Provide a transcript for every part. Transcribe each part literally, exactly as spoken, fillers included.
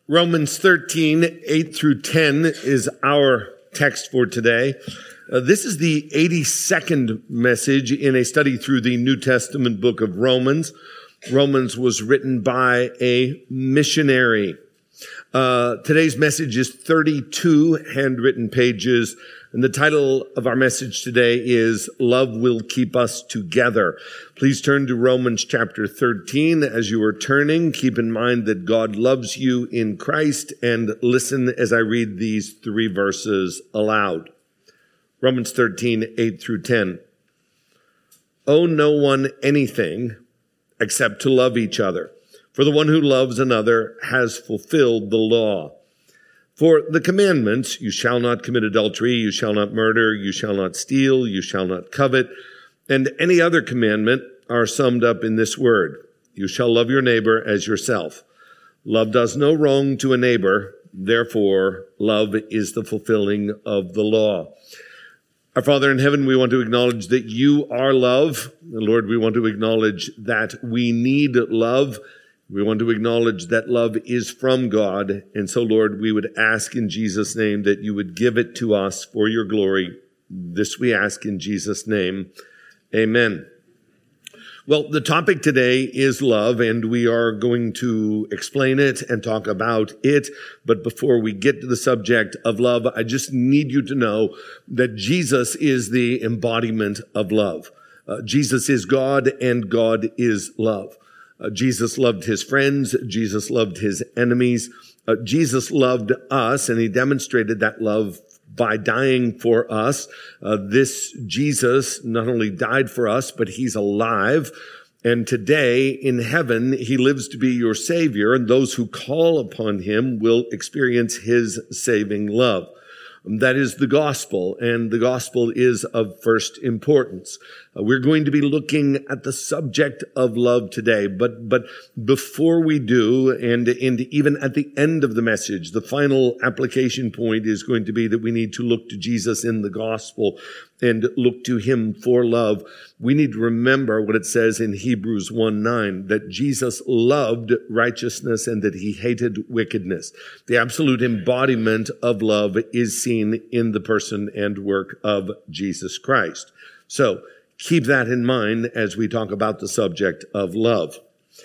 Romans thirteen, eight through ten is our text for today. Uh, this is the eighty-second message in a study through the New Testament book of Romans. Romans was written by a missionary. Uh, today's message is thirty-two handwritten pages, and the title of our message today is Love Will Keep Us Together. Please turn to Romans chapter thirteen. As you are turning, keep in mind that God loves you in Christ, and listen as I read these three verses aloud. Romans thirteen, eight through ten. Owe no one anything except to love each other. For the one who loves another has fulfilled the law. For the commandments, you shall not commit adultery, you shall not murder, you shall not steal, you shall not covet, and any other commandment are summed up in this word: you shall love your neighbor as yourself. Love does no wrong to a neighbor, therefore love is the fulfilling of the law. Our Father in heaven, we want to acknowledge that you are love. And Lord, we want to acknowledge that we need love. We want to acknowledge that love is from God. And so, Lord, we would ask in Jesus' name that you would give it to us for your glory. This we ask in Jesus' name. Amen. Well, the topic today is love, and we are going to explain it and talk about it. But before we get to the subject of love, I just need you to know that Jesus is the embodiment of love. Uh, Jesus is God, and God is love. Uh, Jesus loved his friends. Jesus loved his enemies. Uh, Jesus loved us, and he demonstrated that love by dying for us. Uh, this Jesus not only died for us, but he's alive. And today in heaven, he lives to be your Savior, and those who call upon him will experience his saving love. That is the gospel, and the gospel is of first importance. Uh, we're going to be looking at the subject of love today, but but before we do, and, and even at the end of the message, the final application point is going to be that we need to look to Jesus in the gospel and look to him for love. We need to remember what it says in Hebrews one nine, that Jesus loved righteousness and that he hated wickedness. The absolute embodiment of love is seen in the person and work of Jesus Christ. So keep that in mind as we talk about the subject of love.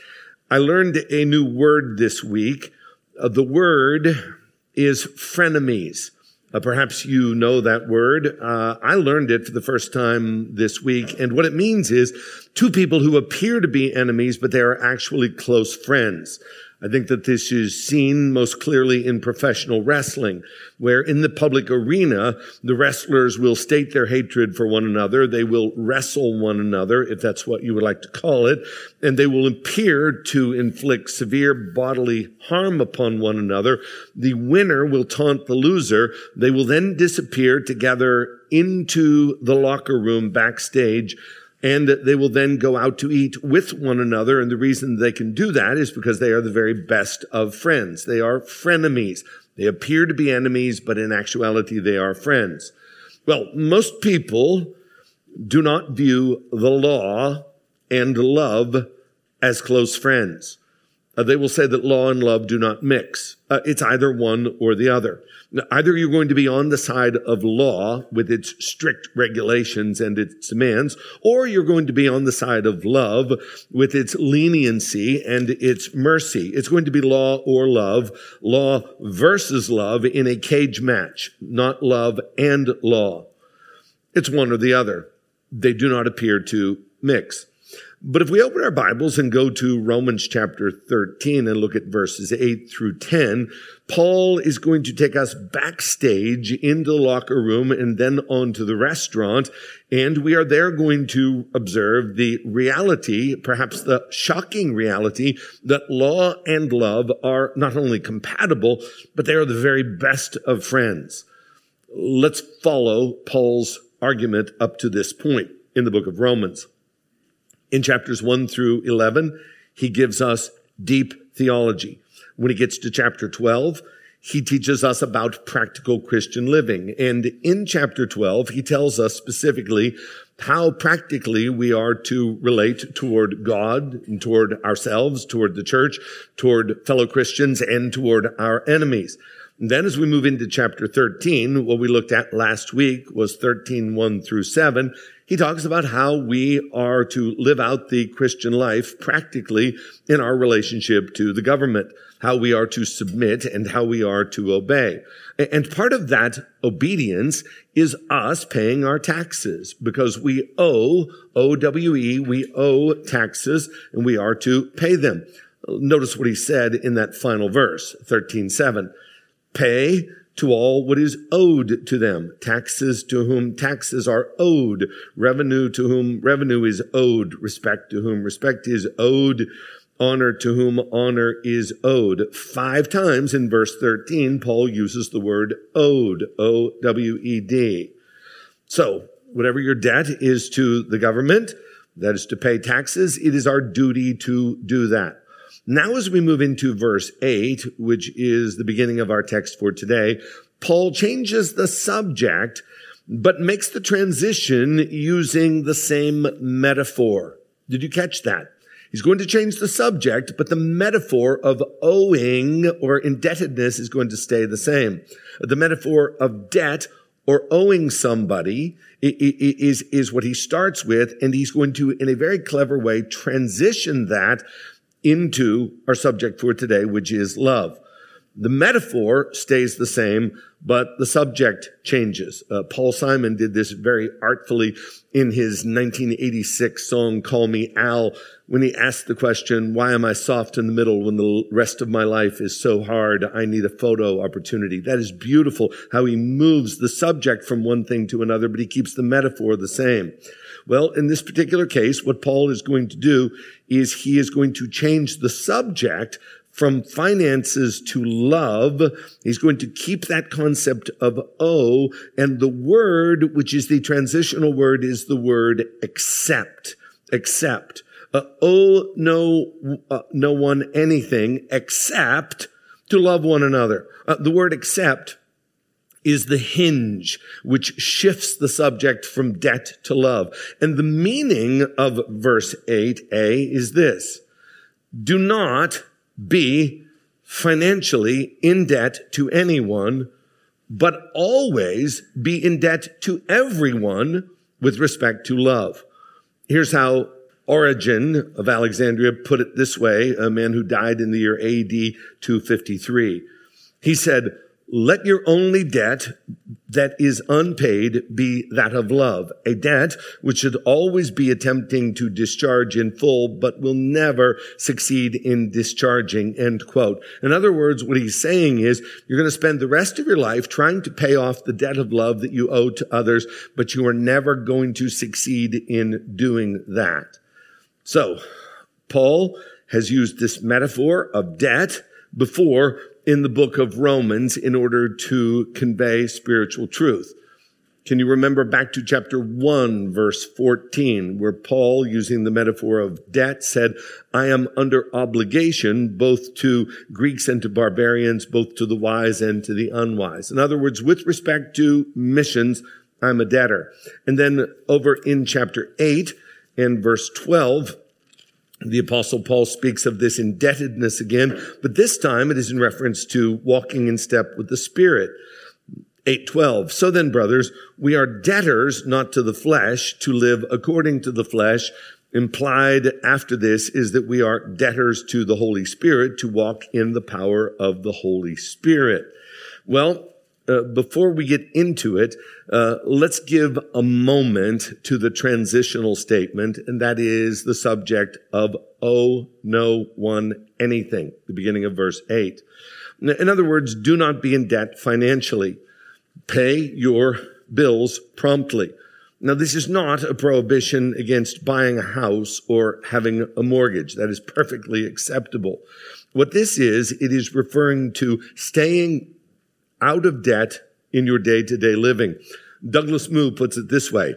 I learned a new word this week. Uh, the word is frenemies. Uh, perhaps you know that word. Uh, I learned it for the first time this week. And what it means is two people who appear to be enemies, but they are actually close friends. I think that this is seen most clearly in professional wrestling, where in the public arena, the wrestlers will state their hatred for one another. They will wrestle one another, if that's what you would like to call it, and they will appear to inflict severe bodily harm upon one another. The winner will taunt the loser. They will then disappear together into the locker room backstage, and they will then go out to eat with one another. And the reason they can do that is because they are the very best of friends. They are frenemies. They appear to be enemies, but in actuality, they are friends. Well, most people do not view the law and love as close friends. Uh, they will say that law and love do not mix. Uh, it's either one or the other. Now, either you're going to be on the side of law with its strict regulations and its demands, or you're going to be on the side of love with its leniency and its mercy. It's going to be law or love, law versus love in a cage match, not love and law. It's one or the other. They do not appear to mix. But if we open our Bibles and go to Romans chapter thirteen and look at verses eight through ten, Paul is going to take us backstage into the locker room and then on to the restaurant. And we are there going to observe the reality, perhaps the shocking reality, that law and love are not only compatible, but they are the very best of friends. Let's follow Paul's argument up to this point in the book of Romans. In chapters one through eleven, he gives us deep theology. When he gets to chapter twelve, he teaches us about practical Christian living. And in chapter twelve, he tells us specifically how practically we are to relate toward God and toward ourselves, toward the church, toward fellow Christians, and toward our enemies. And then as we move into chapter thirteen, what we looked at last week was thirteen, one through seven. He talks about how we are to live out the Christian life practically in our relationship to the government, how we are to submit and how we are to obey. And part of that obedience is us paying our taxes because we owe, O W E, we owe taxes and we are to pay them. Notice what he said in that final verse, thirteen seven. Pay to all what is owed to them. Taxes to whom taxes are owed. Revenue to whom revenue is owed. Respect to whom respect is owed. Honor to whom honor is owed. Five times in verse thirteen, Paul uses the word owed. O W E D. So, whatever your debt is to the government, that is to pay taxes, it is our duty to do that. Now, as we move into verse eight, which is the beginning of our text for today, Paul changes the subject, but makes the transition using the same metaphor. Did you catch that? He's going to change the subject, but the metaphor of owing or indebtedness is going to stay the same. The metaphor of debt or owing somebody is, is what he starts with, and he's going to, in a very clever way, transition that into our subject for today, which is love. The metaphor stays the same, but the subject changes. Uh, Paul Simon did this very artfully in his nineteen eighty-six song, Call Me Al, when he asked the question, why am I soft in the middle when the rest of my life is so hard? I need a photo opportunity. That is beautiful, how he moves the subject from one thing to another, but he keeps the metaphor the same. Well, in this particular case, what Paul is going to do is he is going to change the subject from finances to love. He's going to keep that concept of owe, and the word, which is the transitional word, is the word accept. Accept. Uh, owe no, uh, no one anything except to love one another. Uh, the word accept is the hinge which shifts the subject from debt to love. And the meaning of verse eight a is this: do not be financially in debt to anyone, but always be in debt to everyone with respect to love. Here's how Origen of Alexandria put it this way, a man who died in the year A D two fifty-three. He said, let your only debt that is unpaid be that of love, a debt which should always be attempting to discharge in full, but will never succeed in discharging, end quote. In other words, what he's saying is you're going to spend the rest of your life trying to pay off the debt of love that you owe to others, but you are never going to succeed in doing that. So, Paul has used this metaphor of debt before in the book of Romans in order to convey spiritual truth. Can you remember back to chapter one, verse fourteen, where Paul, using the metaphor of debt, said, I am under obligation both to Greeks and to barbarians, both to the wise and to the unwise. In other words, with respect to missions, I'm a debtor. And then over in chapter eight and verse twelve, the Apostle Paul speaks of this indebtedness again, but this time it is in reference to walking in step with the Spirit. eight twelve. So then, brothers, we are debtors not to the flesh to live according to the flesh. Implied after this is that we are debtors to the Holy Spirit to walk in the power of the Holy Spirit. Well, Uh, before we get into it, uh, let's give a moment to the transitional statement, and that is the subject of owe no one anything, the beginning of verse eight. In other words, do not be in debt financially. Pay your bills promptly. Now, this is not a prohibition against buying a house or having a mortgage. That is perfectly acceptable. What this is, it is referring to staying out of debt in your day-to-day living. Douglas Moo puts it this way: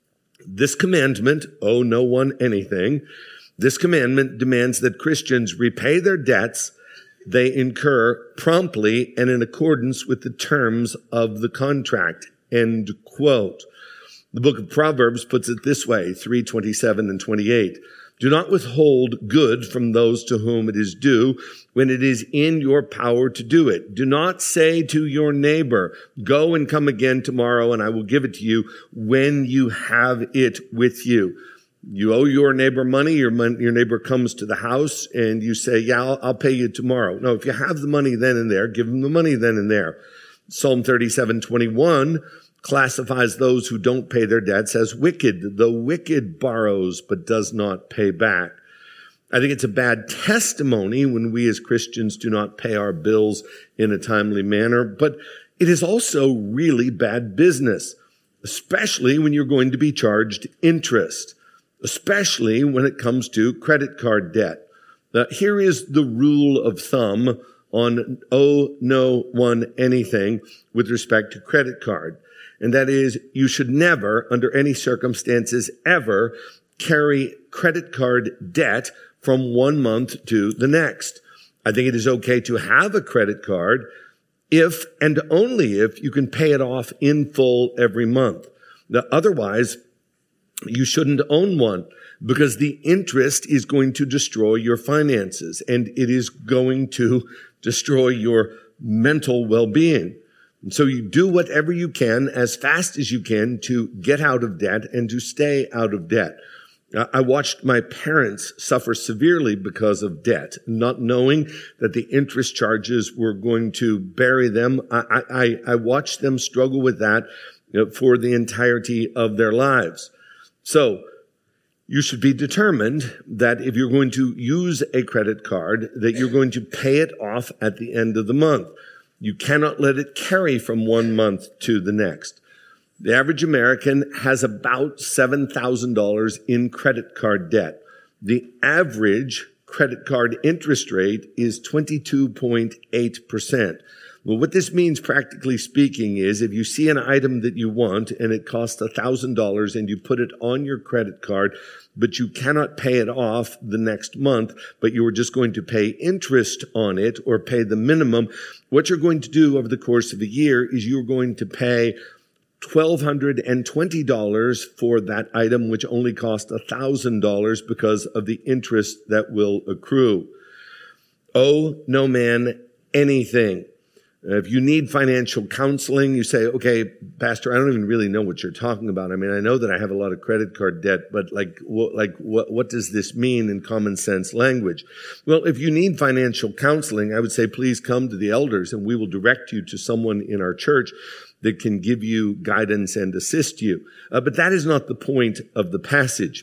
this commandment, owe no one anything, this commandment demands that Christians repay their debts, they incur promptly and in accordance with the terms of the contract. End quote. The book of Proverbs puts it this way, three twenty-seven and twenty-eight. Do not withhold good from those to whom it is due when it is in your power to do it. Do not say to your neighbor, go and come again tomorrow and I will give it to you when you have it with you. You owe your neighbor money, your mon- your neighbor comes to the house and you say, yeah, I'll, I'll pay you tomorrow. No, if you have the money then and there, give them the money then and there. Psalm thirty-seven twenty-one classifies those who don't pay their debts as wicked. The wicked borrows but does not pay back. I think it's a bad testimony when we as Christians do not pay our bills in a timely manner, but it is also really bad business, especially when you're going to be charged interest, especially when it comes to credit card debt. Now, here is the rule of thumb on owe no one anything with respect to credit card. And that is, you should never, under any circumstances, ever carry credit card debt from one month to the next. I think it is okay to have a credit card if and only if you can pay it off in full every month. Now, otherwise, you shouldn't own one because the interest is going to destroy your finances and it is going to destroy your mental well-being. And so you do whatever you can as fast as you can to get out of debt and to stay out of debt. I watched my parents suffer severely because of debt, not knowing that the interest charges were going to bury them. I, I, I watched them struggle with that, you know, for the entirety of their lives. So you should be determined that if you're going to use a credit card, that you're going to pay it off at the end of the month. You cannot let it carry from one month to the next. The average American has about seven thousand dollars in credit card debt. The average credit card interest rate is twenty-two point eight percent. Well, what this means, practically speaking, is if you see an item that you want and it costs one thousand dollars and you put it on your credit card, but you cannot pay it off the next month, but you are just going to pay interest on it or pay the minimum, what you're going to do over the course of a year is you're going to pay one thousand two hundred twenty dollars for that item, which only cost one thousand dollars because of the interest that will accrue. Owe no man anything. If you need financial counseling, you say, okay, Pastor, I don't even really know what you're talking about. I mean, I know that I have a lot of credit card debt, but like, what, like, what, what does this mean in common sense language? Well, if you need financial counseling, I would say, please come to the elders and we will direct you to someone in our church that can give you guidance and assist you. Uh, but that is not the point of the passage.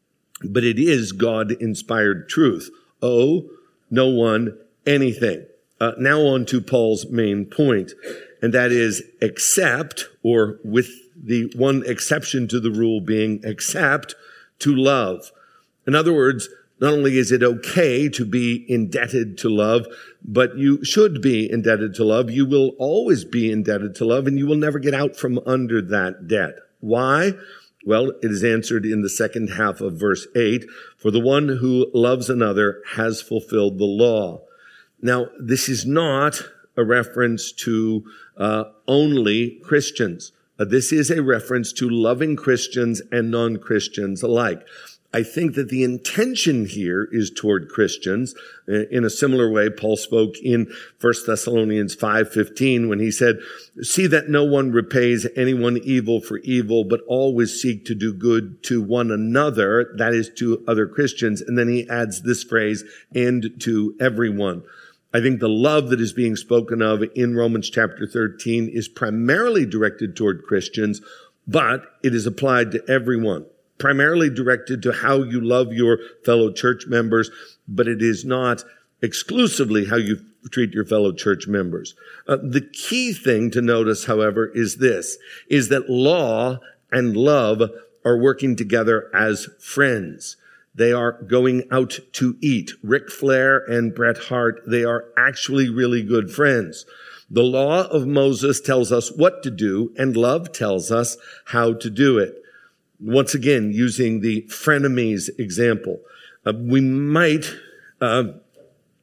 But it is God-inspired truth. Owe no one anything. Uh, now on to Paul's main point, and that is except, or with the one exception to the rule being except, to love. In other words, not only is it okay to be indebted to love, but you should be indebted to love. You will always be indebted to love, and you will never get out from under that debt. Why? Well, it is answered in the second half of verse eight. For the one who loves another has fulfilled the law. Now, this is not a reference to uh, only Christians. Uh, this is a reference to loving Christians and non-Christians alike. I think that the intention here is toward Christians. In a similar way, Paul spoke in First Thessalonians five fifteen when he said, see that no one repays anyone evil for evil, but always seek to do good to one another, that is to other Christians. And then he adds this phrase, and to everyone. I think the love that is being spoken of in Romans chapter thirteen is primarily directed toward Christians, but it is applied to everyone. Primarily directed to how you love your fellow church members, but it is not exclusively how you treat your fellow church members. Uh, the key thing to notice, however, is this, is that law and love are working together as friends. They are going out to eat. Ric Flair and Bret Hart, they are actually really good friends. The law of Moses tells us what to do, and love tells us how to do it. Once again, using the frenemies example, uh, we might uh,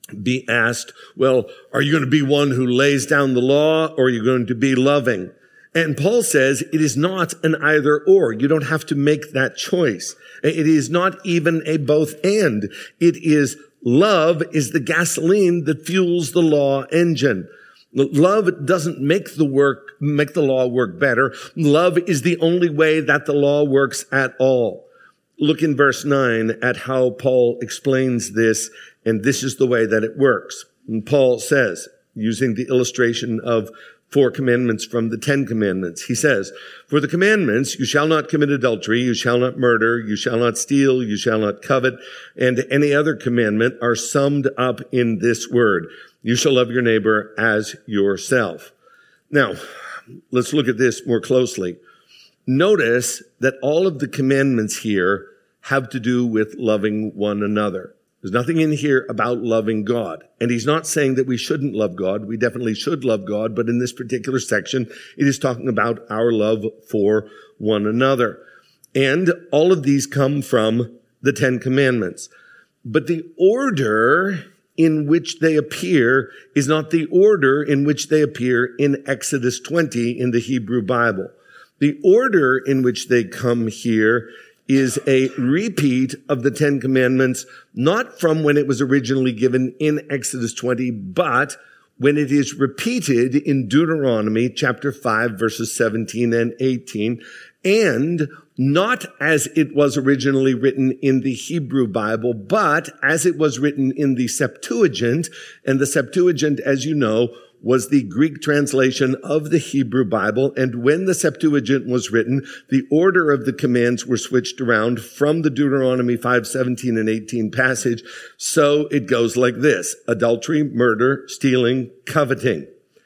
be asked, well, are you going to be one who lays down the law, or are you going to be loving? And Paul says it is not an either or. You don't have to make that choice. It is not even a both and. It is love is the gasoline that fuels the law engine. Love doesn't make the work, make the law work better. Love is the only way that the law works at all. Look in verse nine at how Paul explains this, and this is the way that it works. And Paul says, using the illustration of four commandments from the Ten Commandments, he says, for the commandments, you shall not commit adultery, you shall not murder, you shall not steal, you shall not covet, and any other commandment are summed up in this word. You shall love your neighbor as yourself. Now, let's look at this more closely. Notice that all of the commandments here have to do with loving one another. There's nothing in here about loving God. And he's not saying that we shouldn't love God. We definitely should love God. But in this particular section, it is talking about our love for one another. And all of these come from the Ten Commandments. But the order in which they appear is not the order in which they appear in Exodus twenty in the Hebrew Bible. The order in which they come here is a repeat of the Ten Commandments, not from when it was originally given in Exodus twenty, but when it is repeated in Deuteronomy chapter five, verses seventeen and eighteen, and not as it was originally written in the Hebrew Bible, but as it was written in the Septuagint. And the Septuagint, as you know, was the Greek translation of the Hebrew Bible. And when the Septuagint was written, the order of the commands were switched around from the Deuteronomy five, seventeen and eighteen passage. So it goes like this: adultery, murder, stealing, coveting.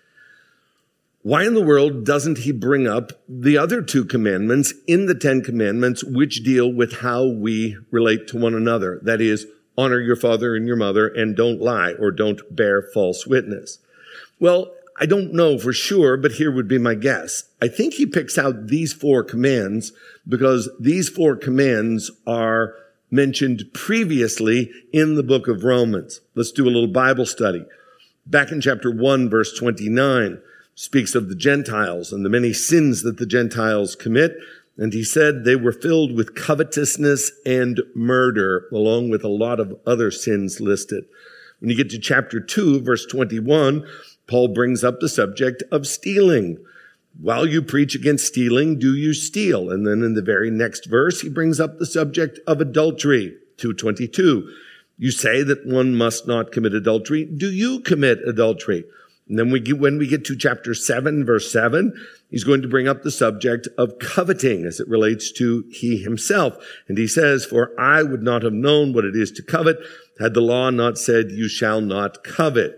Why in the world doesn't he bring up the other two commandments in the Ten Commandments, which deal with how we relate to one another? That is, honor your father and your mother, and don't lie, or don't bear false witness. Well, I don't know for sure, but here would be my guess. I think he picks out these four commands because these four commands are mentioned previously in the book of Romans. Let's do a little Bible study. Back in chapter one, verse twenty-nine, speaks of the Gentiles and the many sins that the Gentiles commit. And he said they were filled with covetousness and murder, along with a lot of other sins listed. When you get to chapter two, verse twenty-one, Paul brings up the subject of stealing. While you preach against stealing, do you steal? And then in the very next verse, he brings up the subject of adultery. two twenty-two, you say that one must not commit adultery. Do you commit adultery? And then we get, when we get to chapter seven, verse seven, he's going to bring up the subject of coveting as it relates to he himself. And he says, for I would not have known what it is to covet had the law not said you shall not covet.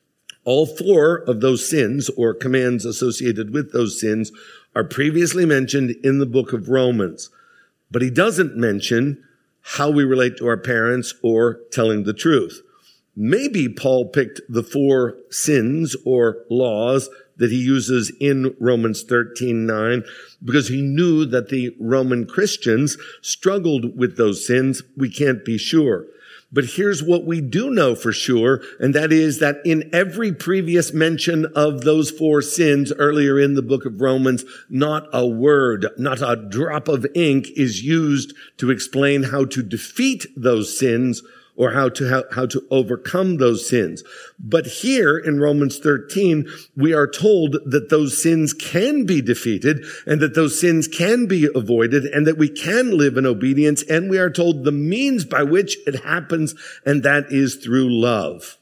All four of those sins or commands associated with those sins are previously mentioned in the book of Romans. But he doesn't mention how we relate to our parents or telling the truth. Maybe Paul picked the four sins or laws that he uses in Romans thirteen nine because he knew that the Roman Christians struggled with those sins. We can't be sure. But here's what we do know for sure, and that is that in every previous mention of those four sins earlier in the book of Romans, not a word, not a drop of ink is used to explain how to defeat those sins or how to how, how to overcome those sins. But here in Romans thirteen, we are told that those sins can be defeated and that those sins can be avoided and that we can live in obedience. And we are told the means by which it happens, and that is through love.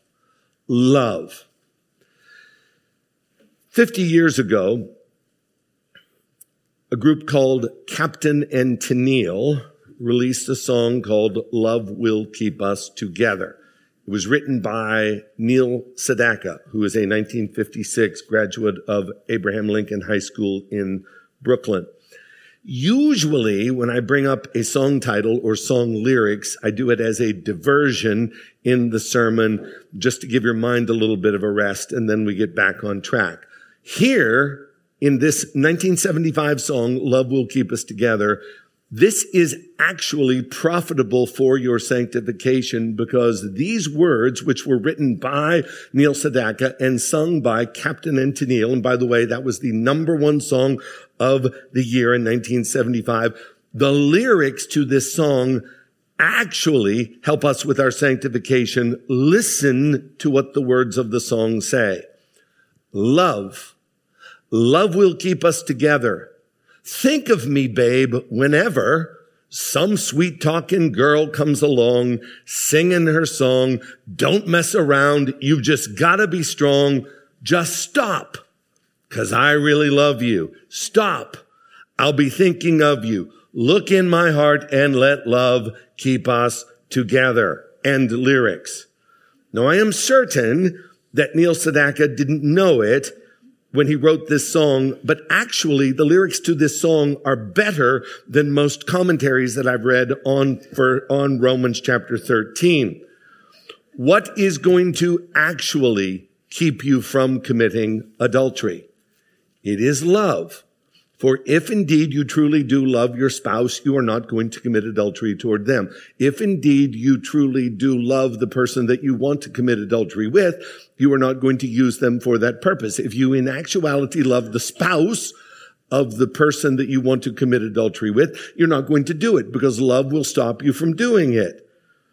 Love. Fifty years ago, a group called Captain and Tennille released a song called Love Will Keep Us Together. It was written by Neil Sedaka, who is a nineteen fifty-six graduate of Abraham Lincoln High School in Brooklyn. Usually, when I bring up a song title or song lyrics, I do it as a diversion in the sermon just to give your mind a little bit of a rest, and then we get back on track. Here, in this nineteen seventy-five song, Love Will Keep Us Together, This is actually profitable for your sanctification, because these words, which were written by Neil Sedaka and sung by Captain and Tennille, and by the way, that was the number one song of the year in nineteen seventy-five, the lyrics to this song actually help us with our sanctification. Listen to what the words of the song say. Love. Love will keep us together. Think of me, babe, whenever some sweet-talking girl comes along, singing her song. Don't mess around. You've just got to be strong. Just stop, because I really love you. Stop. I'll be thinking of you. Look in my heart and let love keep us together. End lyrics. Now, I am certain that Neil Sedaka didn't know it when he wrote this song, but actually the lyrics to this song are better than most commentaries that I've read on for on Romans chapter thirteen. What is going to actually keep you from committing adultery? It is love. For if indeed you truly do love your spouse, you are not going to commit adultery toward them. If indeed you truly do love the person that you want to commit adultery with, you are not going to use them for that purpose. If you in actuality love the spouse of the person that you want to commit adultery with, you're not going to do it, because love will stop you from doing it.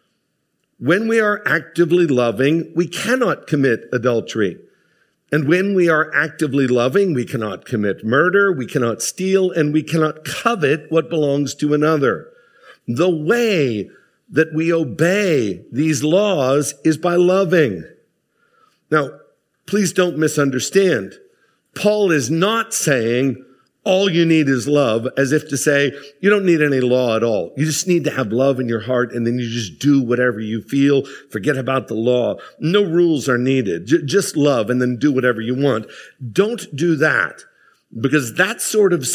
When we are actively loving, we cannot commit adultery. And when we are actively loving, we cannot commit murder, we cannot steal, and we cannot covet what belongs to another. The way that we obey these laws is by loving. Now, please don't misunderstand. Paul is not saying all you need is love, as if to say you don't need any law at all. You just need to have love in your heart, and then you just do whatever you feel. Forget about the law. No rules are needed. J- just love and then do whatever you want. Don't do that, because that sort of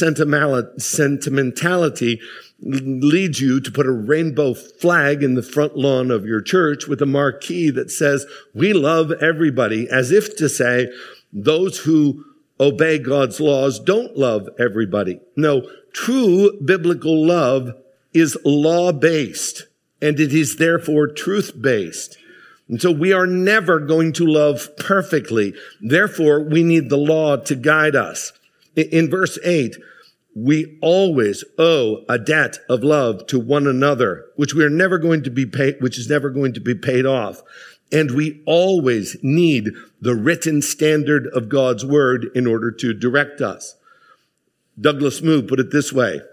sentimentality leads you to put a rainbow flag in the front lawn of your church with a marquee that says, "We love everybody," as if to say those who obey God's laws don't love everybody. No, true biblical love is law-based, and it is therefore truth-based. And so we are never going to love perfectly. Therefore, we need the law to guide us. In verse eight, we always owe a debt of love to one another, which we are never going to be paid, which is never going to be paid off. And we always need the written standard of God's word in order to direct us. Douglas Moo put it this way: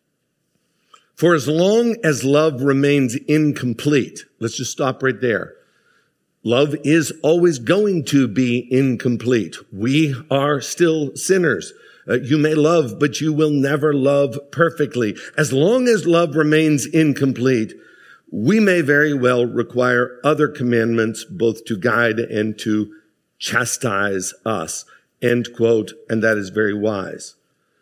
for as long as love remains incomplete, let's just stop right there. Love is always going to be incomplete. We are still sinners. Uh, you may love, but you will never love perfectly. As long as love remains incomplete, we may very well require other commandments both to guide and to chastise us. End quote. And that is very wise.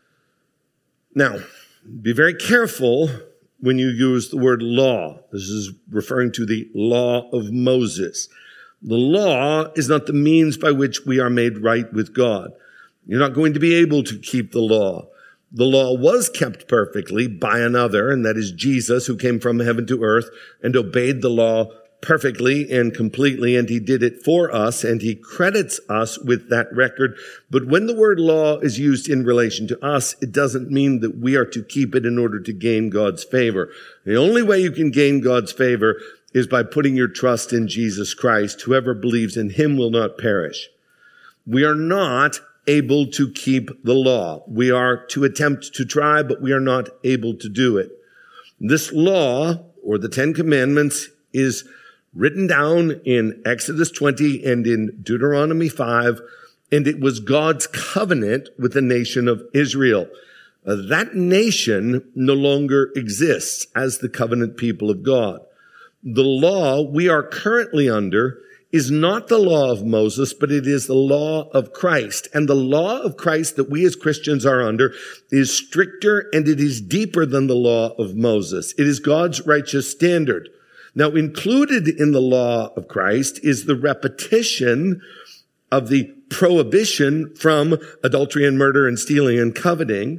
Now, be very careful when you use the word law. This is referring to the law of Moses. The law is not the means by which we are made right with God. You're not going to be able to keep the law. The law was kept perfectly by another, and that is Jesus, who came from heaven to earth and obeyed the law perfectly and completely, and he did it for us, and he credits us with that record. But when the word law is used in relation to us, it doesn't mean that we are to keep it in order to gain God's favor. The only way you can gain God's favor is by putting your trust in Jesus Christ. Whoever believes in him will not perish. We are not able to keep the law. We are to attempt to try, but we are not able to do it. This law, or the Ten Commandments, is written down in Exodus twenty and in Deuteronomy five, and it was God's covenant with the nation of Israel. Uh, that nation no longer exists as the covenant people of God. The law we are currently under is not the law of Moses, but it is the law of Christ. And the law of Christ that we as Christians are under is stricter and it is deeper than the law of Moses. It is God's righteous standard. Now, included in the law of Christ is the repetition of the prohibition from adultery and murder and stealing and coveting.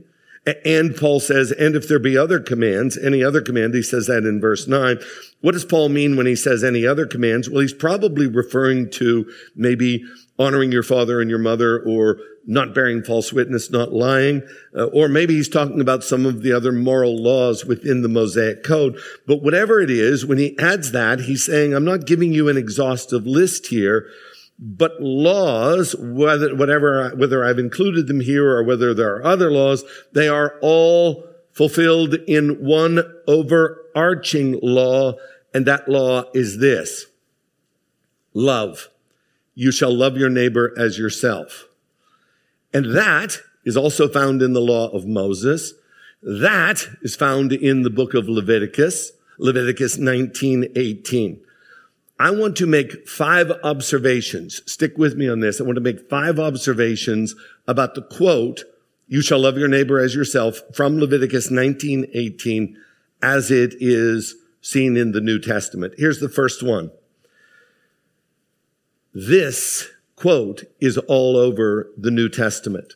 And Paul says, and if there be other commands, any other command, he says that in verse nine. What does Paul mean when he says any other commands? Well, he's probably referring to maybe honoring your father and your mother, or not bearing false witness, not lying, uh, or maybe he's talking about some of the other moral laws within the Mosaic Code. But whatever it is, when he adds that, he's saying, I'm not giving you an exhaustive list here, but laws, whether, whatever, whether I've included them here or whether there are other laws, they are all fulfilled in one overarching law, and that law is this: love. You shall love your neighbor as yourself. And that is also found in the law of Moses. That is found in the book of Leviticus, Leviticus nineteen eighteen. I want to make five observations. Stick with me on this. I want to make five observations about the quote, you shall love your neighbor as yourself, from Leviticus nineteen eighteen, as it is seen in the New Testament. Here's the first one. This quote is all over the New Testament,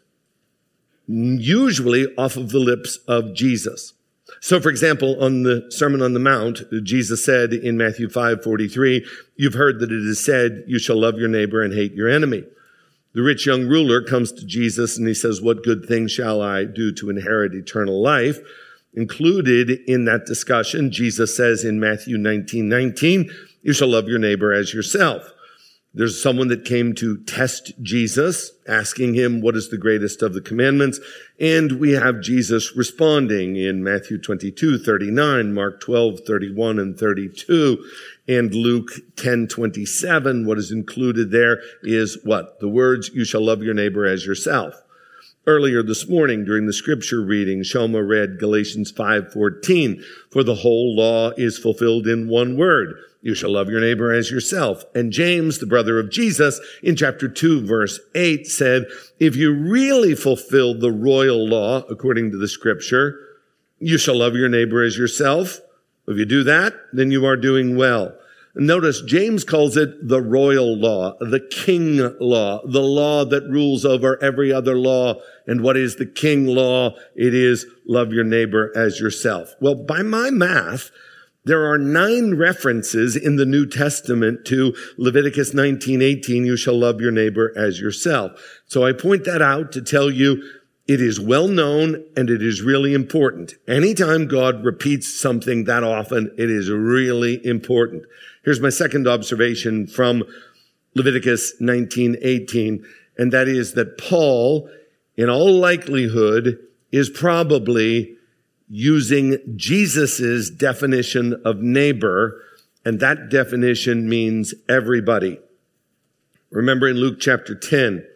usually off of the lips of Jesus. So, for example, on the Sermon on the Mount, Jesus said in Matthew five forty-three, you've heard that it is said, you shall love your neighbor and hate your enemy. The rich young ruler comes to Jesus and he says, what good thing shall I do to inherit eternal life? Included in that discussion, Jesus says in Matthew nineteen nineteen, you shall love your neighbor as yourself. There's someone that came to test Jesus, asking him, what is the greatest of the commandments? And we have Jesus responding in Matthew twenty-two thirty-nine, Mark twelve thirty-one and thirty-two, and Luke ten twenty-seven. What is included there is what? The words, you shall love your neighbor as yourself. Earlier this morning during the scripture reading, Shoma read Galatians five fourteen, for the whole law is fulfilled in one word. You shall love your neighbor as yourself. And James, the brother of Jesus, in chapter two, verse eight said, if you really fulfill the royal law according to the scripture, you shall love your neighbor as yourself. If you do that, then you are doing well. Notice James calls it the royal law, the king law, the law that rules over every other law. And what is the king law? It is love your neighbor as yourself. Well, by my math, there are nine references in the New Testament to Leviticus nineteen eighteen, you shall love your neighbor as yourself. So I point that out to tell you it is well known and it is really important. Anytime God repeats something that often, it is really important. Here's my second observation from Leviticus nineteen eighteen, and that is that Paul, in all likelihood, is probably using Jesus's definition of neighbor, and that definition means everybody. Remember in Luke chapter ten,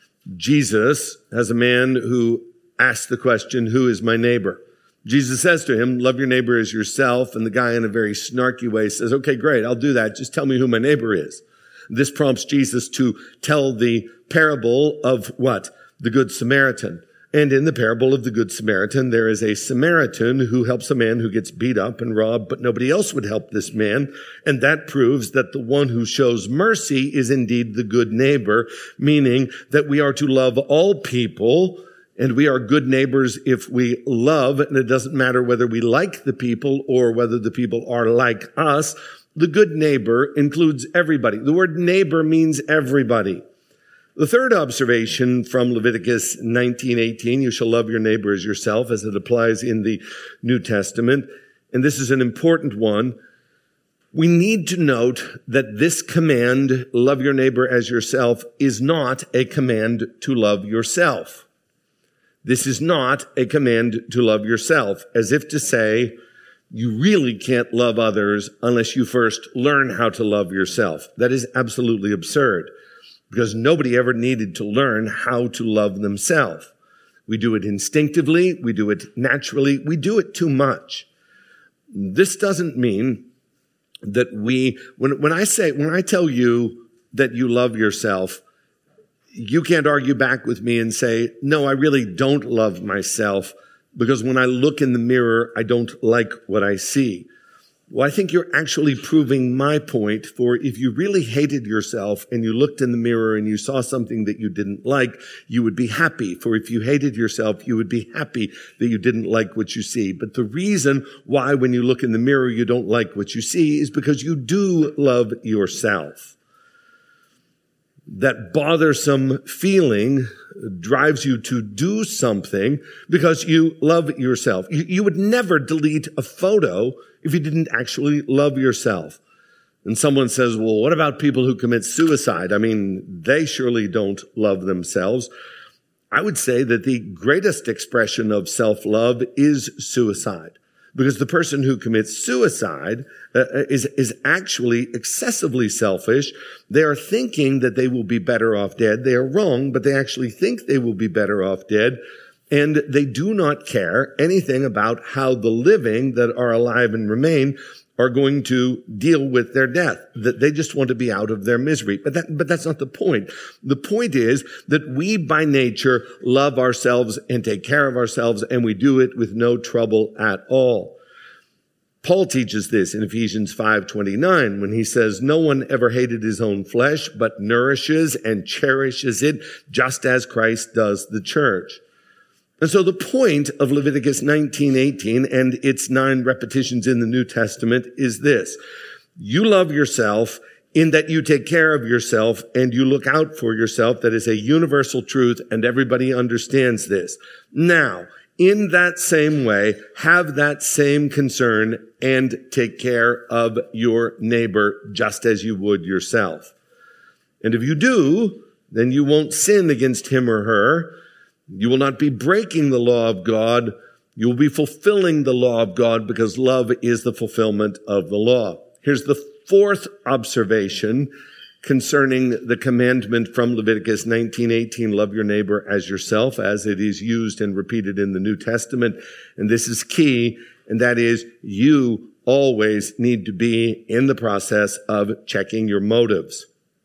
Jesus has a man who asks the question, who is my neighbor? Jesus says to him, love your neighbor as yourself. And the guy in a very snarky way says, okay, great, I'll do that. Just tell me who my neighbor is. This prompts Jesus to tell the parable of what? The Good Samaritan. And in the parable of the Good Samaritan, there is a Samaritan who helps a man who gets beat up and robbed, but nobody else would help this man. And that proves that the one who shows mercy is indeed the good neighbor, meaning that we are to love all people, and we are good neighbors if we love, and it doesn't matter whether we like the people or whether the people are like us. The good neighbor includes everybody. The word neighbor means everybody. The third observation from Leviticus nineteen eighteen, you shall love your neighbor as yourself, as it applies in the New Testament, and this is an important one. We need to note that this command, love your neighbor as yourself, is not a command to love yourself. This is not a command to love yourself, as if to say, you really can't love others unless you first learn how to love yourself. That is absolutely absurd, because nobody ever needed to learn how to love themselves. We do it instinctively. We do it naturally. We do it too much. This doesn't mean that we, when, when I say, when I tell you that you love yourself, you can't argue back with me and say, no, I really don't love myself, because when I look in the mirror, I don't like what I see. Well, I think you're actually proving my point, for if you really hated yourself and you looked in the mirror and you saw something that you didn't like, you would be happy. For if you hated yourself, you would be happy that you didn't like what you see. But the reason why when you look in the mirror you don't like what you see is because you do love yourself. That bothersome feeling drives you to do something because you love yourself. You, you would never delete a photo if you didn't actually love yourself. And someone says, well, what about people who commit suicide? I mean, they surely don't love themselves. I would say that the greatest expression of self-love is suicide. Because the person who commits suicide uh, is, is actually excessively selfish. They are thinking that they will be better off dead. They are wrong, but they actually think they will be better off dead. And they do not care anything about how the living that are alive and remain are going to deal with their death. That they just want to be out of their misery. But that, but that's not the point. The point is that we by nature love ourselves and take care of ourselves, and we do it with no trouble at all. Paul teaches this in Ephesians five twenty-nine when he says, no one ever hated his own flesh, but nourishes and cherishes it just as Christ does the church. And so the point of Leviticus nineteen eighteen and its nine repetitions in the New Testament is this. You love yourself in that you take care of yourself and you look out for yourself. That is a universal truth, and everybody understands this. Now, in that same way, have that same concern and take care of your neighbor just as you would yourself. And if you do, then you won't sin against him or her. You will not be breaking the law of God. You will be fulfilling the law of God, because love is the fulfillment of the law. Here's the fourth observation concerning the commandment from Leviticus nineteen eighteen, love your neighbor as yourself, as it is used and repeated in the New Testament. And this is key, and that is you always need to be in the process of checking your motives.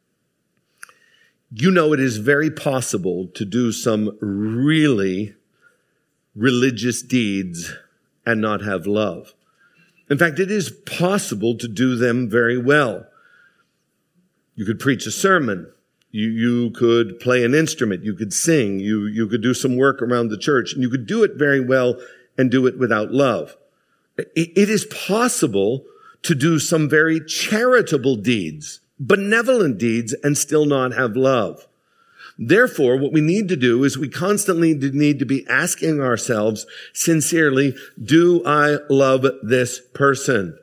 You know, it is very possible to do some really religious deeds and not have love. In fact, it is possible to do them very well. You could preach a sermon. You, you could play an instrument. You could sing. You, you could do some work around the church, and you could do it very well and do it without love. It, it is possible to do some very charitable deeds, benevolent deeds, and still not have love. Therefore, what we need to do is we constantly need to be asking ourselves sincerely, do I love this person?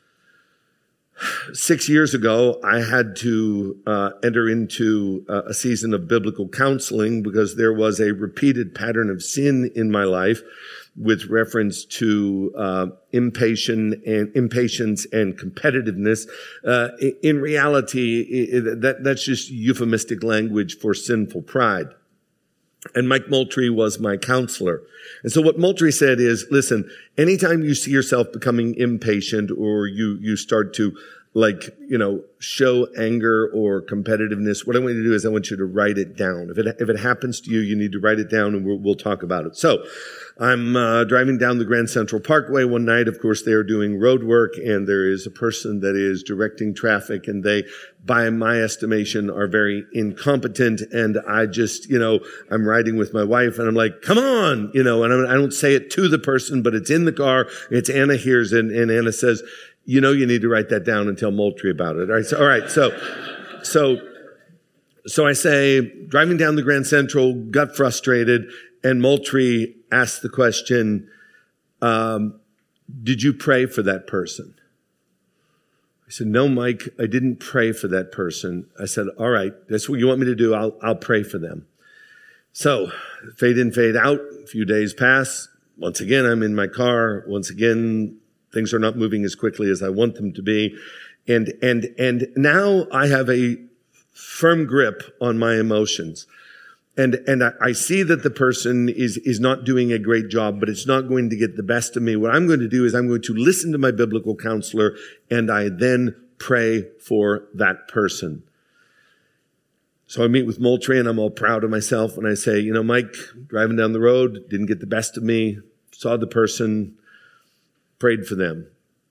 Six years ago, I had to uh, enter into uh, a season of biblical counseling because there was a repeated pattern of sin in my life with reference to uh, impatience and impatience and competitiveness. Uh, in reality, it, that, that's just euphemistic language for sinful pride. And Mike Moultrie was my counselor. And so what Moultrie said is, listen, anytime you see yourself becoming impatient, or you, you start to, like, you know, show anger or competitiveness, what I want you to do is I want you to write it down. If it, if it happens to you, you need to write it down, and we'll, we'll talk about it. So I'm uh, driving down the Grand Central Parkway one night. Of course, they are doing road work, and there is a person that is directing traffic, and they, by my estimation, are very incompetent. And I just, you know, I'm riding with my wife, and I'm like, come on, you know, and I don't say it to the person, but it's in the car. It's Anna hears it, and Anna says, you know, you need to write that down and tell Moultrie about it. All right. So, all right. So, so, so I say, driving down the Grand Central, got frustrated, and Moultrie asked the question, um, did you pray for that person? I said, no, Mike, I didn't pray for that person. I said, all right, that's what you want me to do. I'll, I'll pray for them. So fade in, fade out. A few days pass. Once again, I'm in my car. Once again, things are not moving as quickly as I want them to be. And, and, and now I have a firm grip on my emotions. And, and I, I see that the person is, is not doing a great job, but it's not going to get the best of me. What I'm going to do is I'm going to listen to my biblical counselor, and I then pray for that person. So I meet with Moultrie, and I'm all proud of myself. And I say, you know, Mike, driving down the road, didn't get the best of me, saw the person, prayed for them.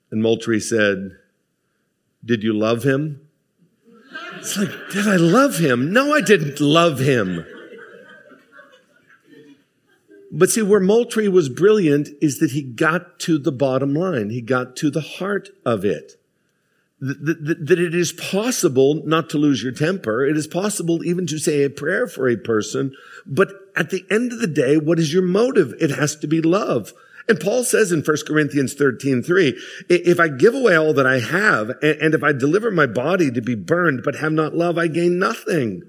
And Moultrie said, did you love him? It's like, did I love him? No, I didn't love him. But see, where Moultrie was brilliant is that he got to the bottom line. He got to the heart of it. That, that, that it is possible not to lose your temper. It is possible even to say a prayer for a person. But at the end of the day, what is your motive? It has to be love. And Paul says in First Corinthians thirteen three, if I give away all that I have, and if I deliver my body to be burned, but have not love, I gain nothing.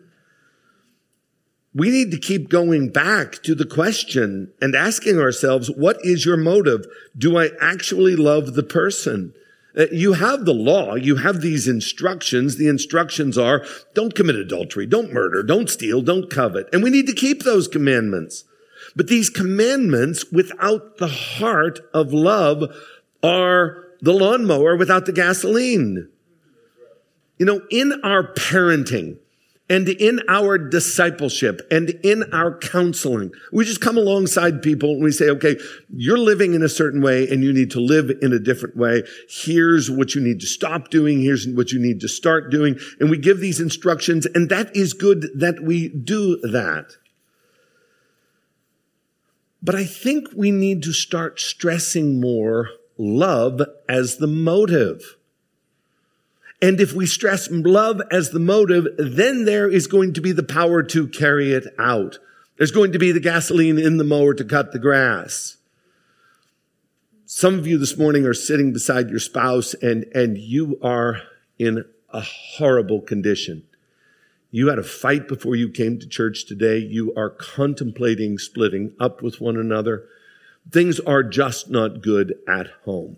We need to keep going back to the question and asking ourselves, what is your motive? Do I actually love the person? Uh, you have the law. You have these instructions. The instructions are, don't commit adultery, don't murder, don't steal, don't covet. And we need to keep those commandments. But these commandments without the heart of love are the lawnmower without the gasoline. You know, in our parenting, and in our discipleship and in our counseling, we just come alongside people and we say, okay, you're living in a certain way and you need to live in a different way. Here's what you need to stop doing. Here's what you need to start doing. And we give these instructions, and that is good that we do that. But I think we need to start stressing more love as the motive. And if we stress love as the motive, then there is going to be the power to carry it out. There's going to be the gasoline in the mower to cut the grass. Some of you this morning are sitting beside your spouse and, and you are in a horrible condition. You had a fight before you came to church today. You are contemplating splitting up with one another. Things are just not good at home.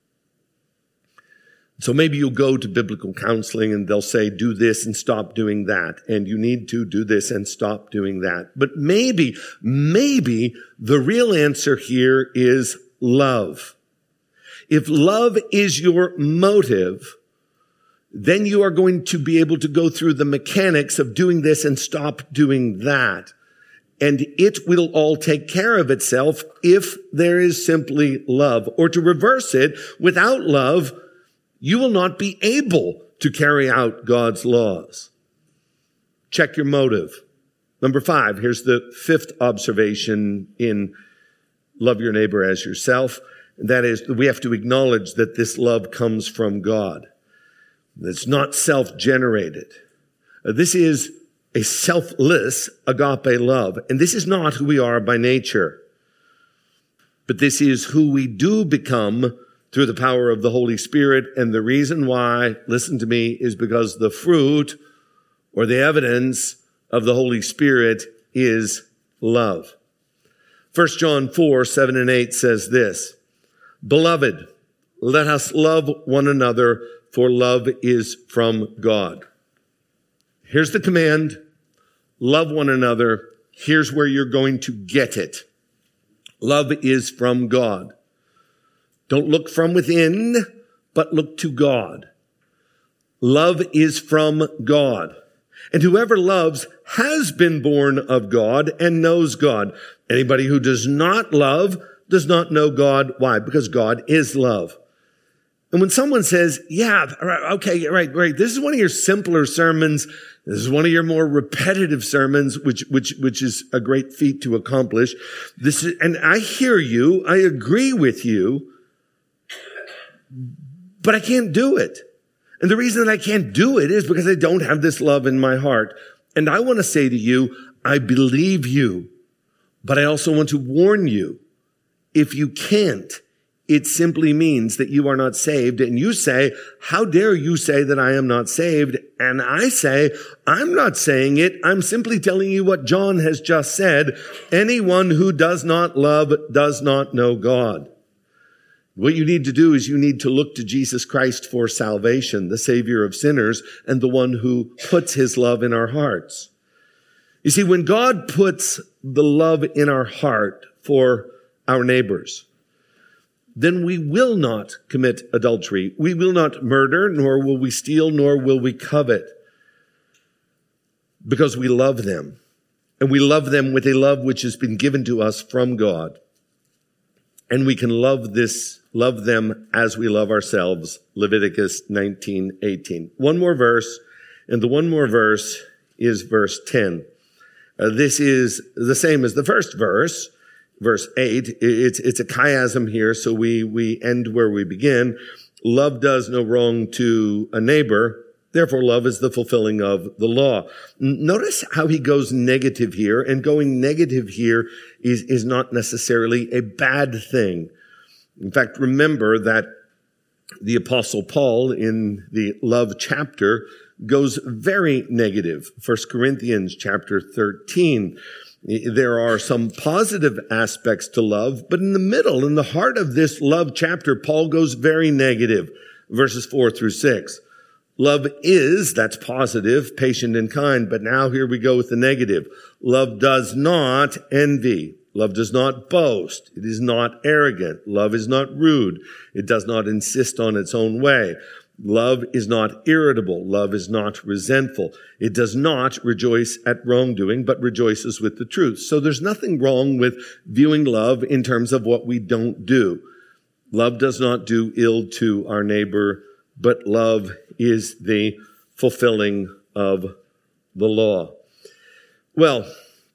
So maybe you'll go to biblical counseling and they'll say, do this and stop doing that. And you need to do this and stop doing that. But maybe, maybe the real answer here is love. If love is your motive, then you are going to be able to go through the mechanics of doing this and stop doing that. And it will all take care of itself if there is simply love. Or to reverse it, without love, you will not be able to carry out God's laws. Check your motive. Number five, here's the fifth observation in love your neighbor as yourself. That is, we have to acknowledge that this love comes from God. It's not self-generated. This is a selfless agape love. And this is not who we are by nature. But this is who we do become through the power of the Holy Spirit. And the reason why, listen to me, is because the fruit or the evidence of the Holy Spirit is love. First John four, seven and eight says this, Beloved, let us love one another, for love is from God. Here's the command, love one another. Here's where you're going to get it. Love is from God. Don't look from within, but look to God. Love is from God. And whoever loves has been born of God and knows God. Anybody who does not love does not know God. Why? Because God is love. And when someone says, yeah, okay, right, right, this is one of your simpler sermons. This is one of your more repetitive sermons, which, which, which is a great feat to accomplish. This is, and I hear you. I agree with you. But I can't do it. And the reason that I can't do it is because I don't have this love in my heart. And I want to say to you, I believe you, but I also want to warn you, if you can't, it simply means that you are not saved. And you say, how dare you say that I am not saved? And I say, I'm not saying it. I'm simply telling you what John has just said. Anyone who does not love does not know God. What you need to do is you need to look to Jesus Christ for salvation, the Savior of sinners, and the one who puts his love in our hearts. You see, when God puts the love in our heart for our neighbors, then we will not commit adultery. We will not murder, nor will we steal, nor will we covet, because we love them. And we love them with a love which has been given to us from God. and we can love this, love them as we love ourselves. Leviticus nineteen eighteen. One more verse, and the one more verse is verse ten. Uh, this is the same as the first verse, verse eight. It's, it's a chiasm here, so we, we end where we begin. Love does no wrong to a neighbor. Therefore, love is the fulfilling of the law. Notice how he goes negative here, and going negative here is, is not necessarily a bad thing. In fact, remember that the Apostle Paul in the love chapter goes very negative. First Corinthians chapter thirteen. There are some positive aspects to love, but in the middle, in the heart of this love chapter, Paul goes very negative, verses four through six. Love is, that's positive, patient and kind, but now here we go with the negative. Love does not envy. Love does not boast. It is not arrogant. Love is not rude. It does not insist on its own way. Love is not irritable. Love is not resentful. It does not rejoice at wrongdoing, but rejoices with the truth. So there's nothing wrong with viewing love in terms of what we don't do. Love does not do ill to our neighbor, but love is the fulfilling of the law. Well,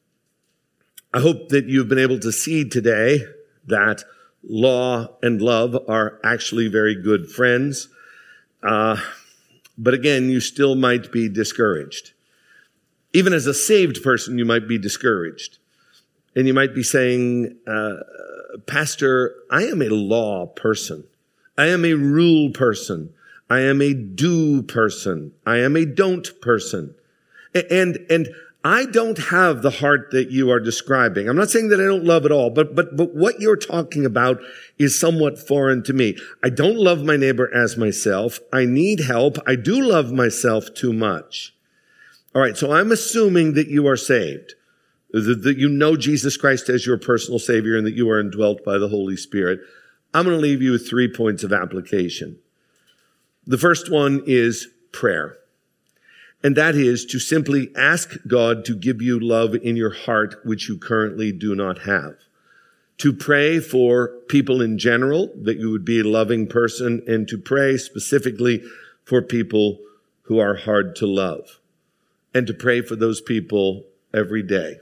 I hope that you've been able to see today that law and love are actually very good friends. Uh, but again, you still might be discouraged. Even as a saved person, you might be discouraged. And you might be saying, uh, Pastor, I am a law person. I am a rule person. I am a do person. I am a don't person. And, and I don't have the heart that you are describing. I'm not saying that I don't love at all, but, but, but what you're talking about is somewhat foreign to me. I don't love my neighbor as myself. I need help. I do love myself too much. All right. So I'm assuming that you are saved, that, that you know Jesus Christ as your personal Savior and that you are indwelt by the Holy Spirit. I'm going to leave you with three points of application. The first one is prayer. And that is to simply ask God to give you love in your heart, which you currently do not have. To pray for people in general, that you would be a loving person, and to pray specifically for people who are hard to love. And to pray for those people every day.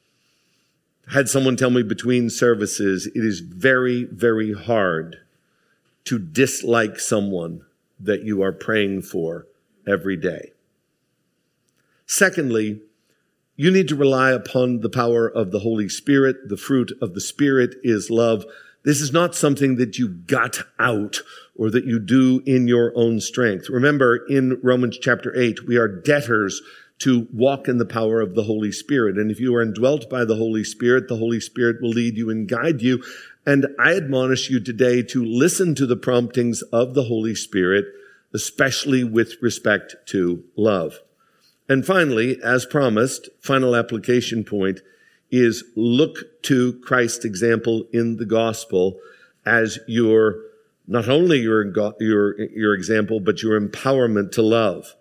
I had someone tell me between services, it is very, very hard to dislike someone that you are praying for every day. Secondly, you need to rely upon the power of the Holy Spirit. The fruit of the Spirit is love. This is not something that you gut out or that you do in your own strength. Remember, in Romans chapter eight, we are debtors to walk in the power of the Holy Spirit. And if you are indwelt by the Holy Spirit, the Holy Spirit will lead you and guide you. And I admonish you today to listen to the promptings of the Holy Spirit, especially with respect to love. And finally, as promised, final application point is look to Christ's example in the gospel as your, not only your, your, your example, but your empowerment to love.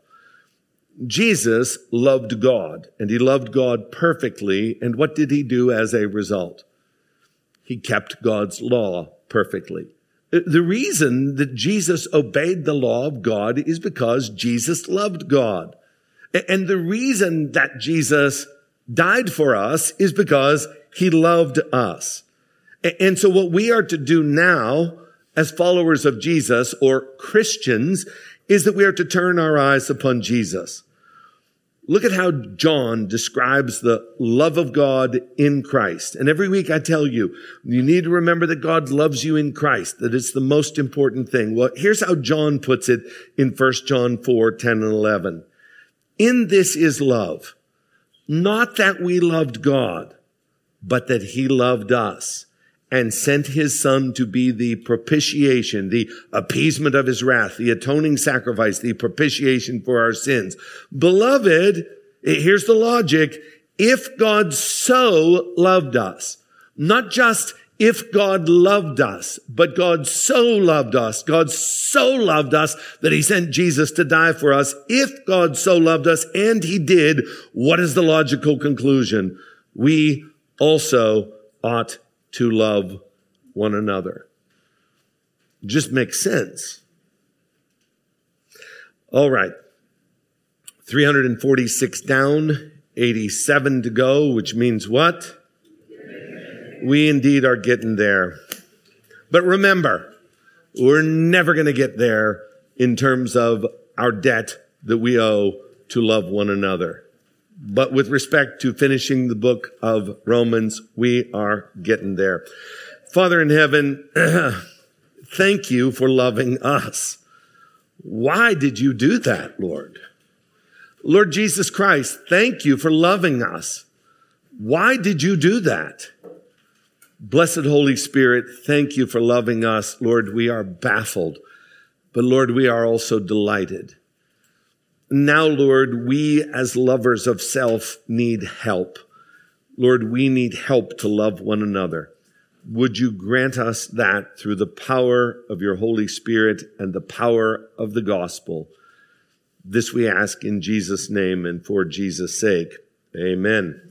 Jesus loved God, and he loved God perfectly. And what did he do as a result? He kept God's law perfectly. The reason that Jesus obeyed the law of God is because Jesus loved God. And the reason that Jesus died for us is because he loved us. And so what we are to do now as followers of Jesus or Christians is that we are to turn our eyes upon Jesus. Look at how John describes the love of God in Christ. And every week I tell you, you need to remember that God loves you in Christ, that it's the most important thing. Well, here's how John puts it in First John four, ten and eleven. In this is love, not that we loved God, but that he loved us and sent his son to be the propitiation, the appeasement of his wrath, the atoning sacrifice, the propitiation for our sins. Beloved, here's the logic. If God so loved us, not just if God loved us, but God so loved us, God so loved us that he sent Jesus to die for us. If God so loved us, and he did, what is the logical conclusion? We also ought to love one another. Just makes sense. All right. three hundred forty-six down, eighty-seven to go, which means what? We indeed are getting there. But remember, we're never going to get there in terms of our debt that we owe to love one another. But with respect to finishing the book of Romans, we are getting there. Father in heaven, thank you for loving us. Why did you do that, Lord? Lord Jesus Christ, thank you for loving us. Why did you do that? Blessed Holy Spirit, thank you for loving us. Lord, we are baffled, but Lord, we are also delighted. Now, Lord, we as lovers of self need help. Lord, we need help to love one another. Would you grant us that through the power of your Holy Spirit and the power of the gospel? This we ask in Jesus' name and for Jesus' sake. Amen.